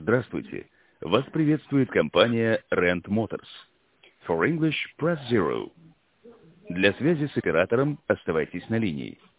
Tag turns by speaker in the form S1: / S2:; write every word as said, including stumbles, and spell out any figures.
S1: Здравствуйте. Вас приветствует компания Rent Motors. For English, press zero. Для связи с оператором оставайтесь на линии.